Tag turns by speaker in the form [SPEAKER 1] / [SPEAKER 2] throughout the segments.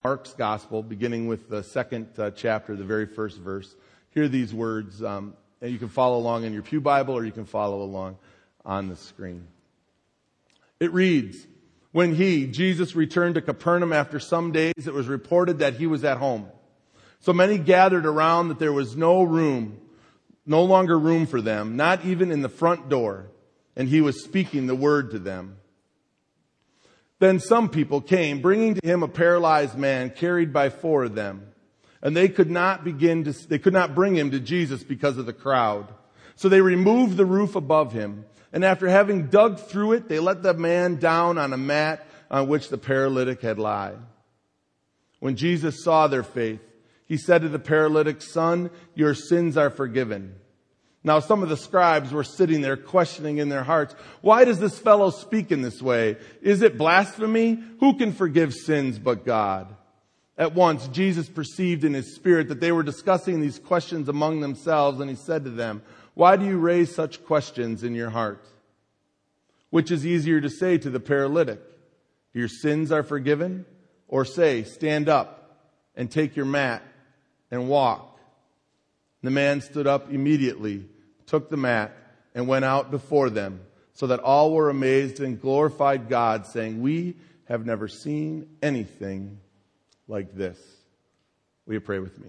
[SPEAKER 1] Mark's Gospel, beginning with the second chapter, the very first verse. Hear these words, and you can follow along in your pew Bible or you can follow along on the screen. It reads, "When he, Jesus, returned to Capernaum after some days, it was reported that he was at home. So many gathered around that there was no longer room for them, not even in the front door, and he was speaking the word to them. Then some people came, bringing to him a paralyzed man carried by 4 of them. And they could not bring him to Jesus because of the crowd. So they removed the roof above him. And after having dug through it, they let the man down on a mat on which the paralytic had lied. When Jesus saw their faith, he said to the paralytic, 'Son, your sins are forgiven.' Now some of the scribes were sitting there questioning in their hearts, 'Why does this fellow speak in this way? Is it blasphemy? Who can forgive sins but God?' At once Jesus perceived in his spirit that they were discussing these questions among themselves, and he said to them, 'Why do you raise such questions in your heart? Which is easier to say to the paralytic, your sins are forgiven? Or say, stand up and take your mat and walk?' The man stood up immediately, took the mat, and went out before them, so that all were amazed and glorified God, saying, 'We have never seen anything like this.'" Will you pray with me?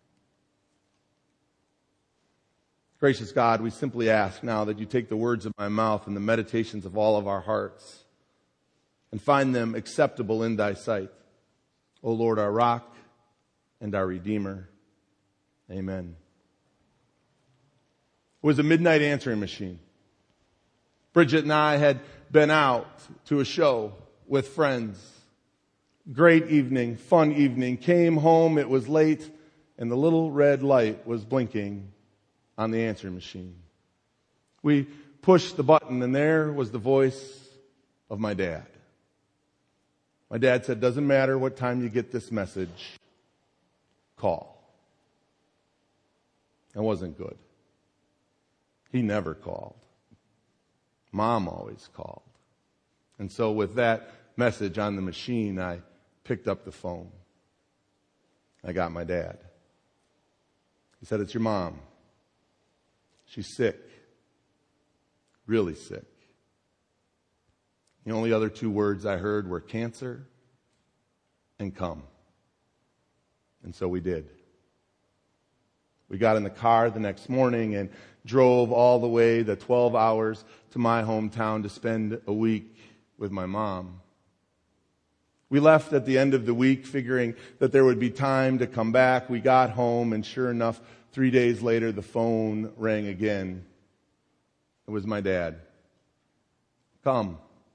[SPEAKER 1] Gracious God, we simply ask now that you take the words of my mouth and the meditations of all of our hearts and find them acceptable in thy sight. O Lord, our rock and our Redeemer. Amen. It was a midnight answering machine. Bridget and I had been out to a show with friends. Great evening, fun evening. Came home, it was late, and the little red light was blinking on the answering machine. We pushed the button, and there was the voice of my dad. My dad said, "Doesn't matter what time you get this message, call." That wasn't good. He never called. Mom always called. And so with that message on the machine, I picked up the phone. I got my dad. He said, "It's your mom. She's sick. Really sick." The only other 2 words I heard were cancer and come. And so we did. We got in the car the next morning and drove all the way the 12 hours to my hometown to spend a week with my mom. We left at the end of the week figuring that there would be time to come back. We got home, and sure enough, 3 days later, the phone rang again. It was my dad. "Come.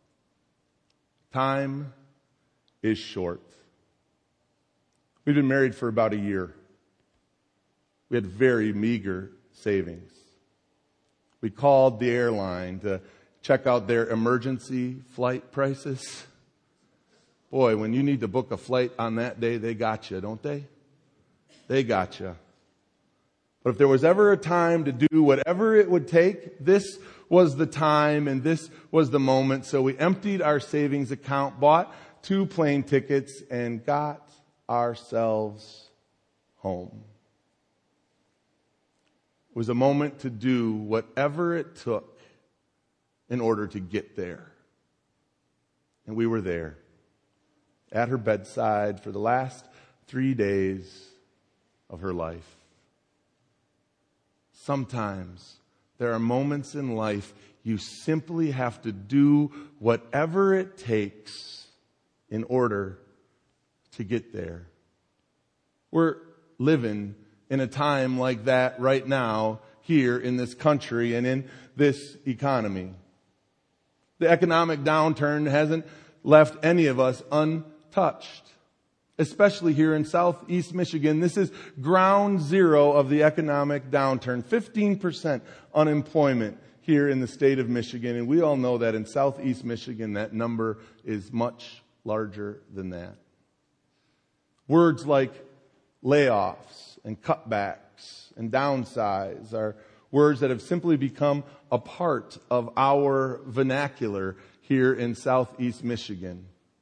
[SPEAKER 1] Time is short." We'd been married for about a year. We had very meager savings. We called the airline to check out their emergency flight prices. Boy, when you need to book a flight on that day, they got you, don't they? They got you. But if there was ever a time to do whatever it would take, this was the time and this was the moment. So we emptied our savings account, bought 2 plane tickets, and got ourselves home. It was a moment to do whatever it took in order to get there. And we were there at her bedside for the last 3 days of her life. Sometimes there are moments in life you simply have to do whatever it takes in order to get there. We're living in a time like that right now here in this country and in this economy. The economic downturn hasn't left any of us untouched, especially here in Southeast Michigan. This is ground zero of the economic downturn. 15% unemployment here in the state of Michigan. And we all know that in Southeast Michigan, that number is much larger than that. Words like layoffs and cutbacks and downsize are words that have simply become a part of our vernacular here in Southeast Michigan.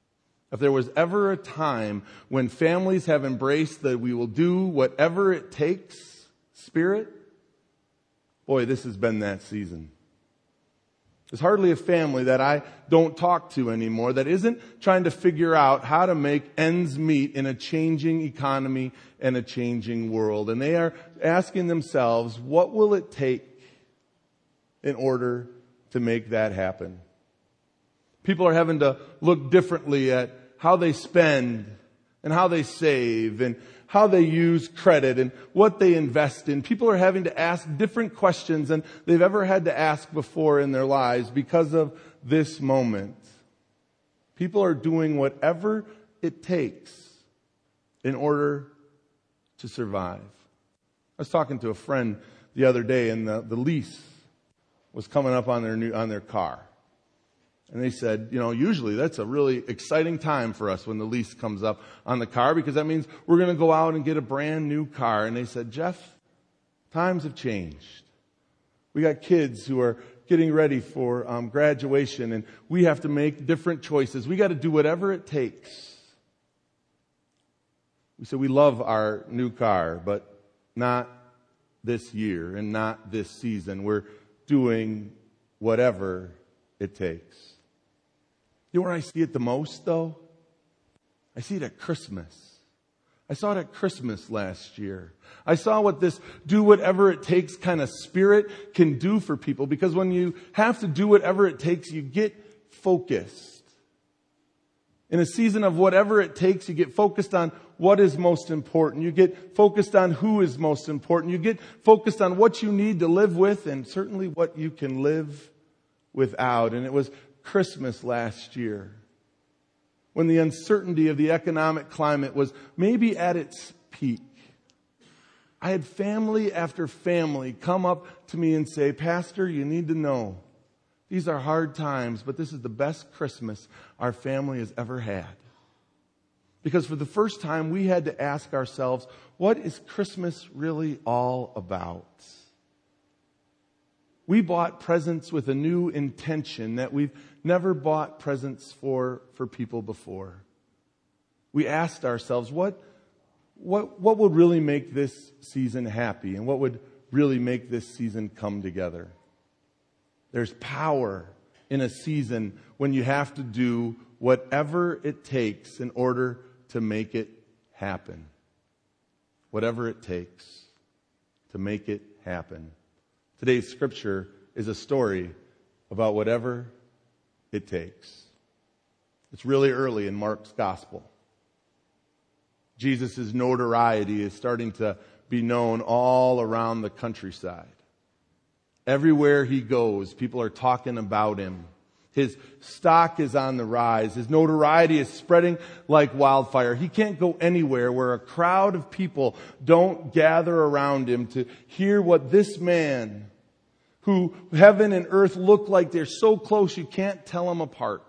[SPEAKER 1] if there was ever a time when families have embraced that we will do whatever it takes spirit, boy, this has been that season. There's hardly a family that I don't talk to anymore that isn't trying to figure out how to make ends meet in a changing economy and a changing world. And they are asking themselves, what will it take in order to make that happen? People are having to look differently at how they spend and how they save and how they use credit and what they invest in. People are having to ask different questions than they've ever had to ask before in their lives because of this moment. People are doing whatever it takes in order to survive. I was talking to a friend the other day, and the lease was coming up on their car. And they said, usually that's a really exciting time for us when the lease comes up on the car, because that means we're going to go out and get a brand new car. And they said, Jeff, times have changed. We got kids who are getting ready for graduation, and we have to make different choices. We got to do whatever it takes. We said we love our new car, but not this year and not this season. We're doing whatever it takes. You know where I see it the most, though? I see it at Christmas. I saw it at Christmas last year. I saw what this do whatever it takes kind of spirit can do for people. Because when you have to do whatever it takes, you get focused. In a season of whatever it takes, you get focused on what is most important. You get focused on who is most important. You get focused on what you need to live with and certainly what you can live without. And it was Christmas last year, when the uncertainty of the economic climate was maybe at its peak. I had family after family come up to me and say, Pastor, you need to know, these are hard times, but this is the best Christmas our family has ever had. Because for the first time, we had to ask ourselves, what is Christmas really all about? We bought presents with a new intention that we've never bought presents for people before. We asked ourselves, what would really make this season happy? And what would really make this season come together? There's power in a season when you have to do whatever it takes in order to make it happen. Whatever it takes to make it happen. Today's scripture is a story about whatever it takes. It's really early in Mark's gospel. Jesus' notoriety is starting to be known all around the countryside. Everywhere he goes, people are talking about him. His stock is on the rise. His notoriety is spreading like wildfire. He can't go anywhere where a crowd of people don't gather around him to hear what this man, who heaven and earth look like they're so close you can't tell them apart.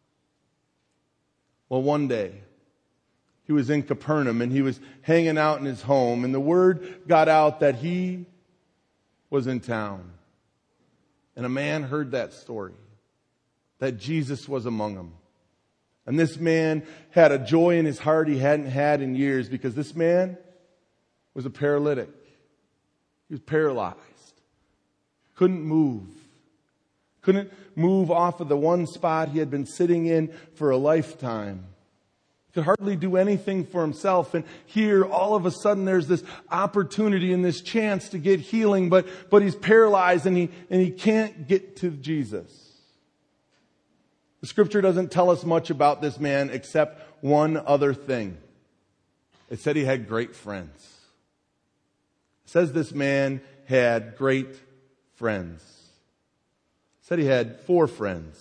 [SPEAKER 1] Well, one day, he was in Capernaum and he was hanging out in his home, and the word got out that he was in town. And a man heard that story, that Jesus was among them. And this man had a joy in his heart he hadn't had in years, because this man was a paralytic. He was paralyzed. Couldn't move. Couldn't move off of the one spot he had been sitting in for a lifetime. Could hardly do anything for himself. And here, all of a sudden, there's this opportunity and this chance to get healing, but he's paralyzed and he can't get to Jesus. The scripture doesn't tell us much about this man except one other thing. It said he had great friends. It says this man had great friends. It said he had 4 friends.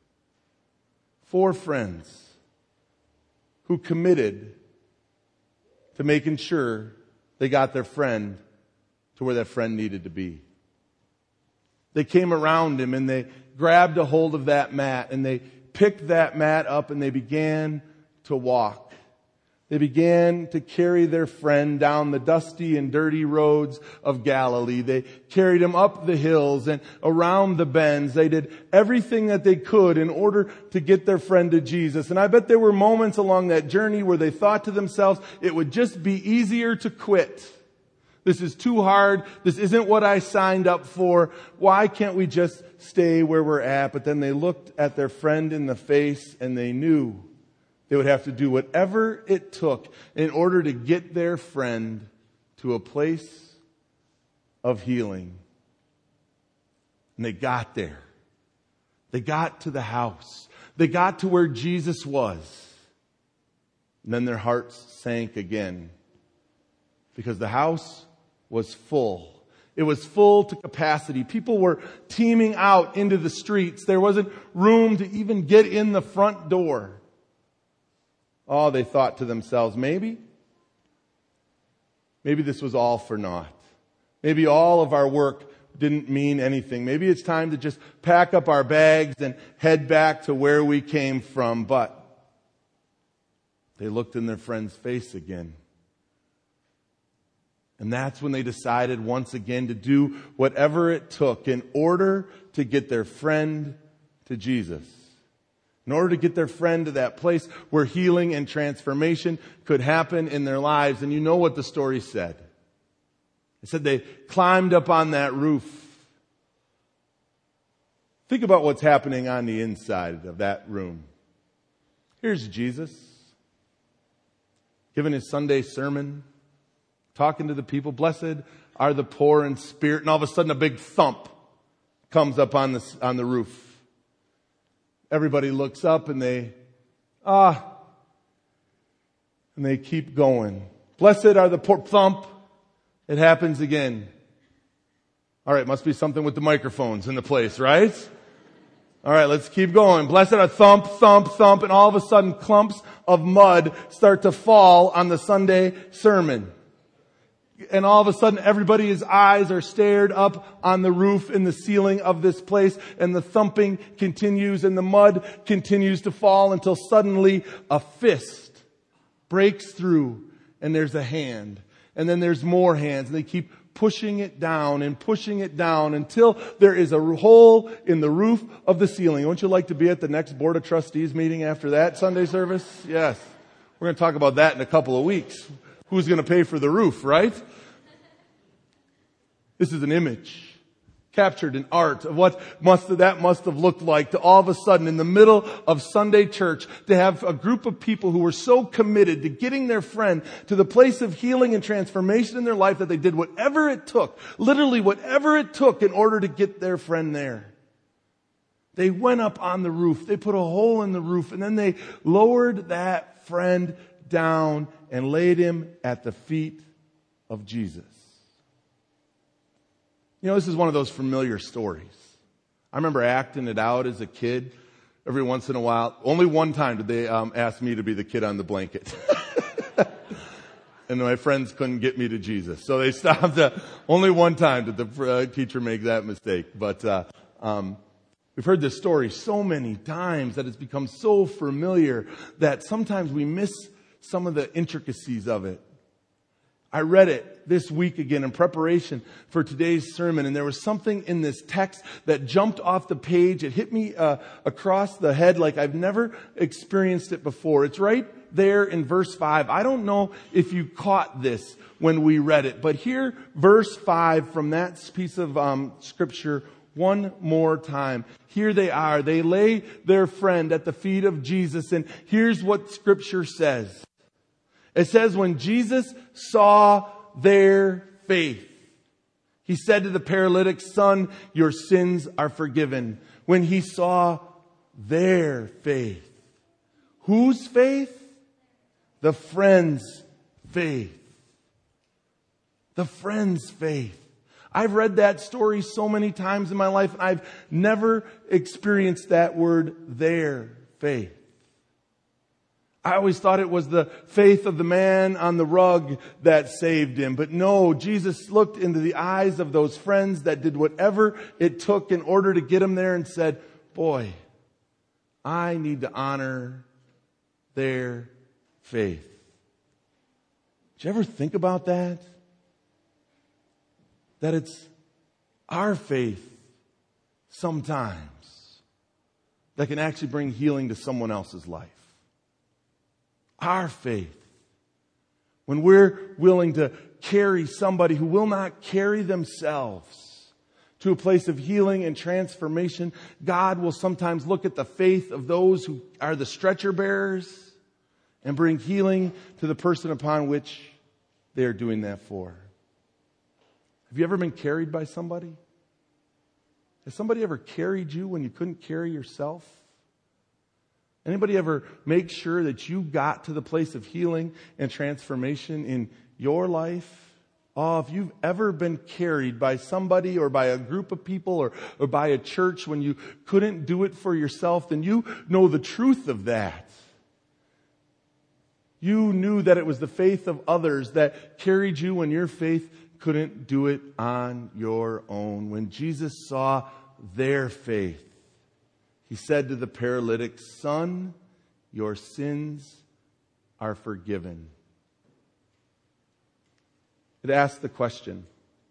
[SPEAKER 1] 4 friends who committed to making sure they got their friend to where that friend needed to be. They came around him and they grabbed a hold of that mat and they picked that mat up and they began to walk. They began to carry their friend down the dusty and dirty roads of Galilee. They carried him up the hills and around the bends. They did everything that they could in order to get their friend to Jesus. And I bet there were moments along that journey where they thought to themselves, it would just be easier to quit. This is too hard. This isn't what I signed up for. Why can't we just stay where we're at? But then they looked at their friend in the face and they knew they would have to do whatever it took in order to get their friend to a place of healing. And they got there. They got to the house. They got to where Jesus was. And then their hearts sank again. Because the house was full. It was full to capacity. People were teeming out into the streets. There wasn't room to even get in the front door. Oh, they thought to themselves, maybe this was all for naught. Maybe all of our work didn't mean anything. Maybe it's time to just pack up our bags and head back to where we came from. But they looked in their friend's face again. And that's when they decided once again to do whatever it took in order to get their friend to Jesus. In order to get their friend to that place where healing and transformation could happen in their lives. And you know what the story said. It said they climbed up on that roof. Think about what's happening on the inside of that room. Here's Jesus giving his Sunday sermon, talking to the people. Blessed are the poor in spirit. And all of a sudden a big thump comes up on the roof. Everybody looks up and they keep going. Blessed are the poor. Thump. It happens again. All right, must be something with the microphones in the place, right? All right, let's keep going. Blessed are thump, thump, thump, and all of a sudden clumps of mud start to fall on the Sunday sermon. And all of a sudden everybody's eyes are stared up on the roof in the ceiling of this place, and the thumping continues and the mud continues to fall until suddenly a fist breaks through and there's a hand. And then there's more hands, and they keep pushing it down until there is a hole in the roof of the ceiling. Wouldn't you like to be at the next Board of Trustees meeting after that Sunday service? Yes. We're going to talk about that in a couple of weeks. Who's going to pay for the roof, right? This is an image captured in art of what that must have looked like to all of a sudden in the middle of Sunday church to have a group of people who were so committed to getting their friend to the place of healing and transformation in their life that they did whatever it took, literally whatever it took in order to get their friend there. They went up on the roof. They put a hole in the roof, and then they lowered that friend down and laid him at the feet of Jesus. You know, this is one of those familiar stories. I remember acting it out as a kid. Every once in a while, only one time did they ask me to be the kid on the blanket. And my friends couldn't get me to Jesus. So they stopped. Only one time did the teacher make that mistake. But we've heard this story so many times that it's become so familiar that sometimes we miss some of the intricacies of it. I read it this week again in preparation for today's sermon, and there was something in this text that jumped off the page. It hit me across the head like I've never experienced it before. It's right there in verse 5. I don't know if you caught this when we read it, but hear verse 5 from that piece of scripture one more time. Here they are. They lay their friend at the feet of Jesus, and here's what scripture says. It says, when Jesus saw their faith, he said to the paralytic, son, your sins are forgiven. When he saw their faith. Whose faith? The friend's faith. The friend's faith. I've read that story so many times in my life, and I've never experienced that word, their faith. I always thought it was the faith of the man on the rug that saved him. But no, Jesus looked into the eyes of those friends that did whatever it took in order to get him there and said, boy, I need to honor their faith. Did you ever think about that? That it's our faith sometimes that can actually bring healing to someone else's life. Our faith. When we're willing to carry somebody who will not carry themselves to a place of healing and transformation, God will sometimes look at the faith of those who are the stretcher bearers and bring healing to the person upon which they are doing that for. Have you ever been carried by somebody? Has somebody ever carried you when you couldn't carry yourself? Anybody ever make sure that you got to the place of healing and transformation in your life? Oh, if you've ever been carried by somebody or by a group of people or by a church when you couldn't do it for yourself, then you know the truth of that. You knew that it was the faith of others that carried you when your faith couldn't do it on your own. When Jesus saw their faith, He said to the paralytic, "Son, your sins are forgiven." It asks the question,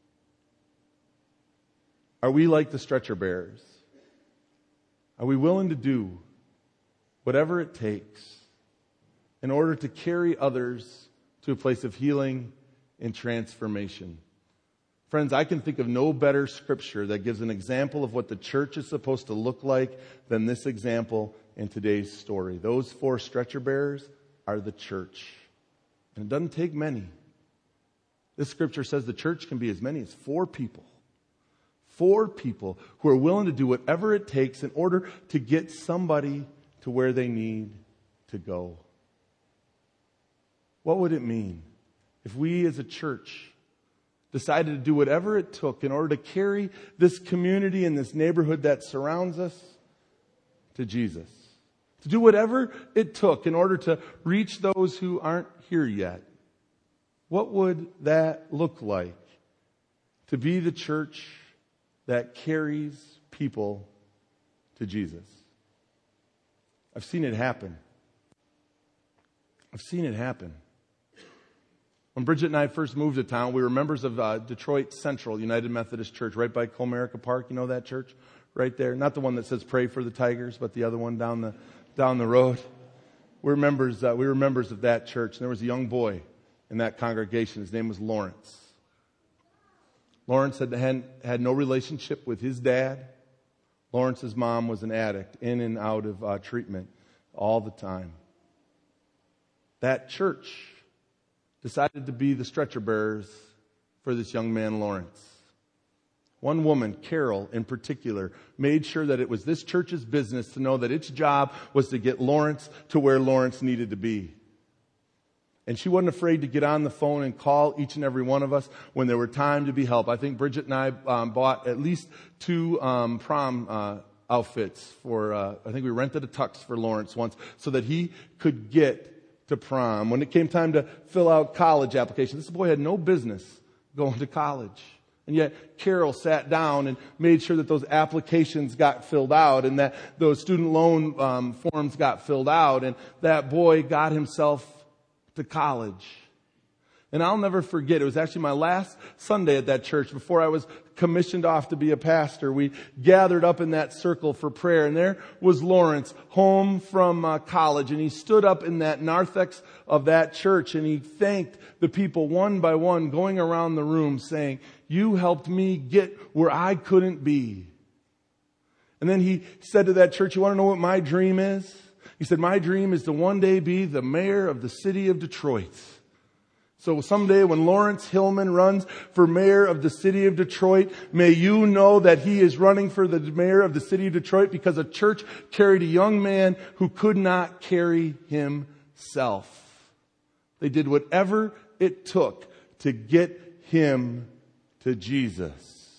[SPEAKER 1] are we like the stretcher bearers? Are we willing to do whatever it takes in order to carry others to a place of healing and transformation? Friends, I can think of no better scripture that gives an example of what the church is supposed to look like than this example in today's story. Those 4 stretcher bearers are the church. And it doesn't take many. This scripture says the church can be as many as 4 people. 4 people who are willing to do whatever it takes in order to get somebody to where they need to go. What would it mean if we as a church decided to do whatever it took in order to carry this community and this neighborhood that surrounds us to Jesus? To do whatever it took in order to reach those who aren't here yet. What would that look like? To be the church that carries people to Jesus. I've seen it happen. I've seen it happen. When Bridget and I first moved to town, we were members of Detroit Central United Methodist Church, right by Comerica Park. You know that church? Right there. Not the one that says pray for the Tigers, but the other one down the road. We were members of that church. And there was a young boy in that congregation. His name was Lawrence. Lawrence had no relationship with his dad. Lawrence's mom was an addict, in and out of treatment all the time. That church decided to be the stretcher bearers for this young man, Lawrence. One woman, Carol in particular, made sure that it was this church's business to know that its job was to get Lawrence to where Lawrence needed to be. And she wasn't afraid to get on the phone and call each and every one of us when there were time to be helped. I think Bridget and I bought at least 2 prom outfits for, I think we rented a tux for Lawrence once so that he could get to prom. When it came time to fill out college applications, this boy had no business going to college. And yet Carol sat down and made sure that those applications got filled out and that those student loan forms got filled out. And that boy got himself to college. And I'll never forget, it was actually my last Sunday at that church before I was commissioned off to be a pastor. We gathered up in that circle for prayer, and there was Lawrence home from college, and he stood up in that narthex of that church, and he thanked the people one by one going around the room saying, "You helped me get where I couldn't be." And then he said to that church, "You want to know what my dream is?" He said, "My dream is to one day be the mayor of the city of Detroit. So someday when Lawrence Hillman runs for mayor of the city of Detroit, may you know that he is running for the mayor of the city of Detroit because a church carried a young man who could not carry himself. They did whatever it took to get him to Jesus."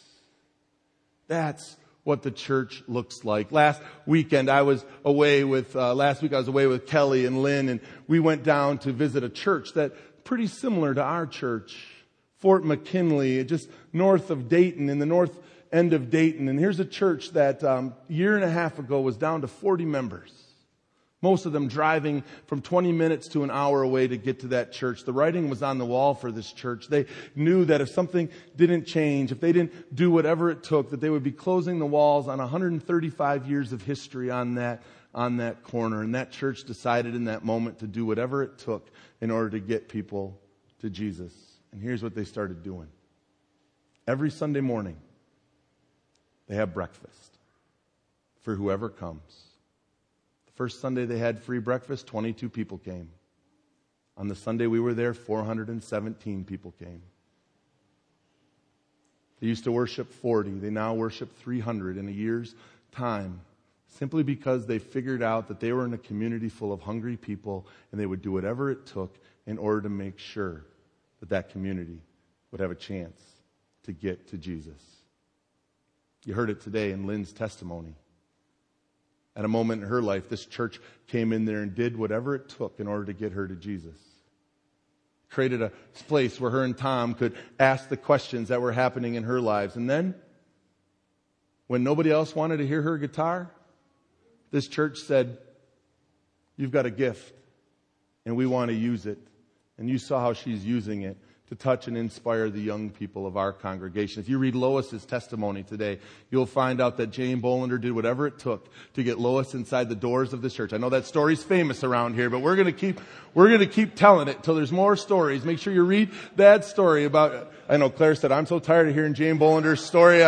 [SPEAKER 1] That's what the church looks like. Last week I was away with Kelly and Lynn, and we went down to visit a church that pretty similar to our church, Fort McKinley, just north of Dayton, in the north end of Dayton. And here's a church that a year and a half ago was down to 40 members. Most of them driving from 20 minutes to an hour away to get to that church. The writing was on the wall for this church. They knew that if something didn't change, if they didn't do whatever it took, that they would be closing the walls on 135 years of history on that corner. And that church decided in that moment to do whatever it took in order to get people to Jesus. And here's what they started doing. Every Sunday morning, they have breakfast for whoever comes. First Sunday they had free breakfast, 22 people came. On the Sunday we were there, 417 people came. They used to worship 40. They now worship 300 in a year's time, simply because they figured out that they were in a community full of hungry people, and they would do whatever it took in order to make sure that that community would have a chance to get to Jesus. You heard it today in Lynn's testimony. At a moment in her life, this church came in there and did whatever it took in order to get her to Jesus. Created a place where her and Tom could ask the questions that were happening in her lives. And then, when nobody else wanted to hear her guitar, this church said, "You've got a gift, and we want to use it." And you saw how she's using it to touch and inspire the young people of our congregation. If you read Lois's testimony today, you'll find out that Jane Bolander did whatever it took to get Lois inside the doors of this church. I know that story's famous around here, but we're going to keep telling it till there's more stories. Make sure you read that story about, I know Claire said, "I'm so tired of hearing Jane Bolander's story."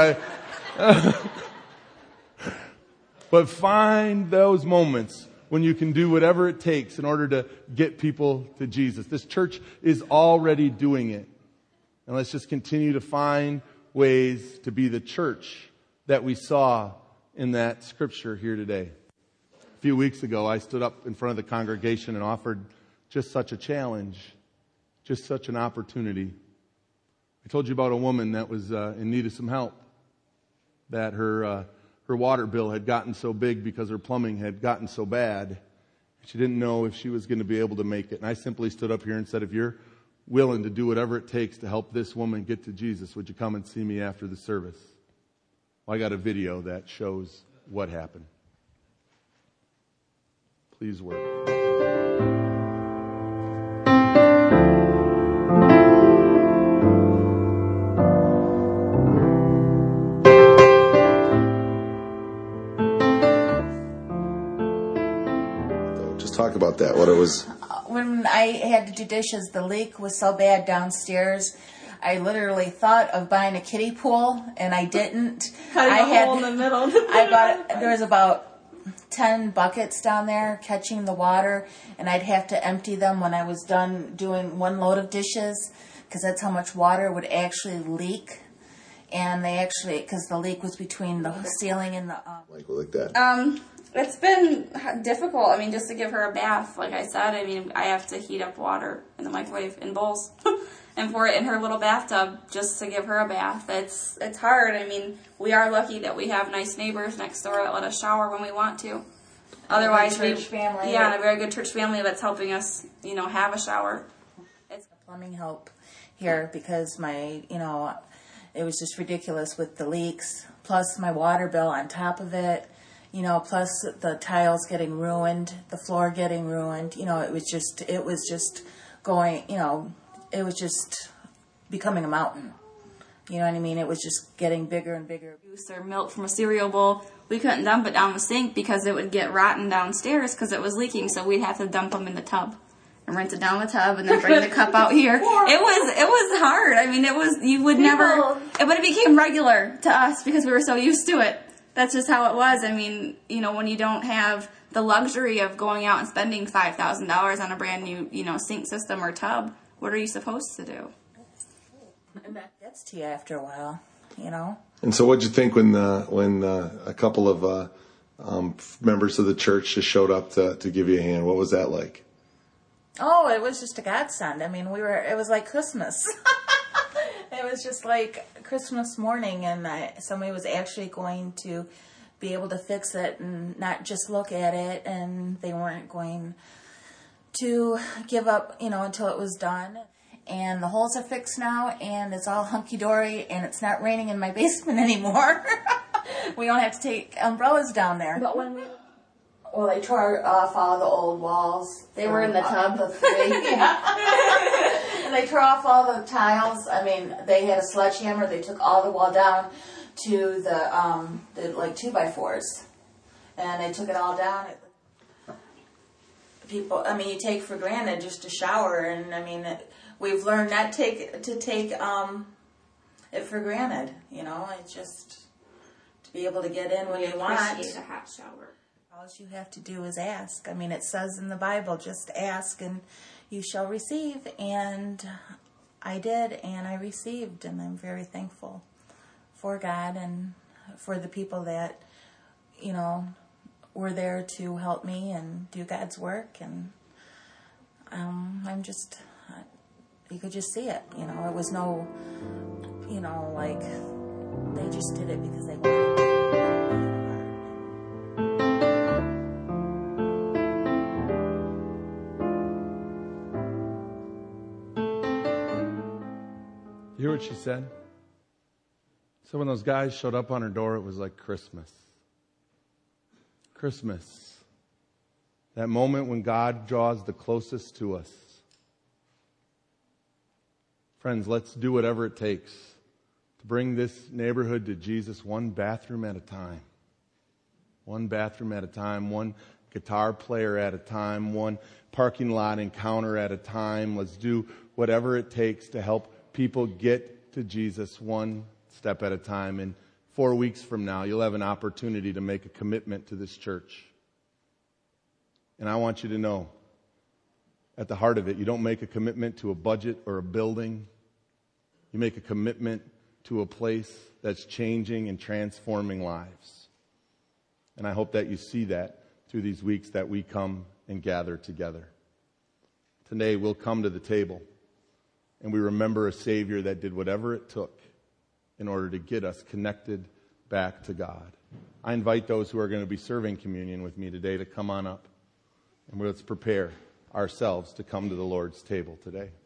[SPEAKER 1] But find those moments when you can do whatever it takes in order to get people to Jesus. This church is already doing it. And let's just continue to find ways to be the church that we saw in that scripture here today. A few weeks ago, I stood up in front of the congregation and offered just such a challenge, just such an opportunity. I told you about a woman that was in need of some help, that her water bill had gotten so big because her plumbing had gotten so bad. She didn't know if she was going to be able to make it. And I simply stood up here and said, "If you're willing to do whatever it takes to help this woman get to Jesus, would you come and see me after the service?" Well, I got a video that shows what happened. Please work.
[SPEAKER 2] Talk about that, what it was.
[SPEAKER 3] When I had to do dishes, the leak was so bad downstairs. I literally thought of buying a kiddie pool, and I didn't.
[SPEAKER 4] Cutting a hole in the middle.
[SPEAKER 3] There was about 10 buckets down there catching the water, and I'd have to empty them when I was done doing one load of dishes, because that's how much water would actually leak. And because the leak was between the ceiling and the...
[SPEAKER 2] Like that.
[SPEAKER 4] It's been difficult. I mean, just to give her a bath, like I said, I have to heat up water in the microwave in bowls and pour it in her little bathtub just to give her a bath. It's hard. I mean, we are lucky that we have nice neighbors next door that let us shower when we want to. Otherwise,
[SPEAKER 3] a church family.
[SPEAKER 4] Yeah, a very good church family that's helping us, have a shower.
[SPEAKER 3] It's plumbing help here because it was just ridiculous with the leaks, plus my water bill on top of it. Plus the tiles getting ruined, the floor getting ruined. It was just becoming a mountain. You know what I mean? It was just getting bigger and bigger.
[SPEAKER 4] Juice or milk from a cereal bowl, we couldn't dump it down the sink because it would get rotten downstairs because it was leaking, so we'd have to dump them in the tub and rinse it down the tub and then bring the cup out here. It was hard. I mean, it became regular to us because we were so used to it. That's just how it was. I mean, when you don't have the luxury of going out and spending $5,000 on a brand new, sink system or tub, what are you supposed to do?
[SPEAKER 3] And that gets to you after a while,
[SPEAKER 2] And so what'd you think when a couple of members of the church just showed up to give you a hand? What was that like?
[SPEAKER 3] Oh, it was just a godsend. I mean, it was like Christmas. It was just like Christmas morning, and somebody was actually going to be able to fix it and not just look at it, and they weren't going to give up, until it was done. And the holes are fixed now, and it's all hunky-dory, and it's not raining in my basement anymore. We don't have to take umbrellas down there.
[SPEAKER 4] But when
[SPEAKER 3] Well, they tore off all the old walls.
[SPEAKER 4] They were in the tub.
[SPEAKER 3] The 3. Yeah. And they tore off all the tiles. I mean, they had a sledgehammer. They took all the wall down to the like 2x4s. And they took it all down. People, I mean, you take for granted just a shower. And, I mean, we've learned not to take it for granted. You know, it's just to be able to get in when you want.
[SPEAKER 4] Appreciate a hot shower.
[SPEAKER 3] All you have to do is ask. I mean, it says in the Bible, just ask and you shall receive. And I did, and I received. And I'm very thankful for God and for the people that, you know, were there to help me and do God's work. And I'm just, you could just see it. You know, it was no, you know, like, they just did it because they wanted to.
[SPEAKER 1] You hear what she said? So when those guys showed up on her door, it was like Christmas. Christmas. That moment when God draws the closest to us. Friends, let's do whatever it takes to bring this neighborhood to Jesus one bathroom at a time. One bathroom at a time, one guitar player at a time, one parking lot encounter at a time. Let's do whatever it takes to help people get to Jesus one step at a time. And 4 weeks from now, you'll have an opportunity to make a commitment to this church. And I want you to know, at the heart of it, you don't make a commitment to a budget or a building. You make a commitment to a place that's changing and transforming lives. And I hope that you see that through these weeks that we come and gather together. Today, we'll come to the table and we remember a Savior that did whatever it took in order to get us connected back to God. I invite those who are going to be serving communion with me today to come on up. And let's prepare ourselves to come to the Lord's table today.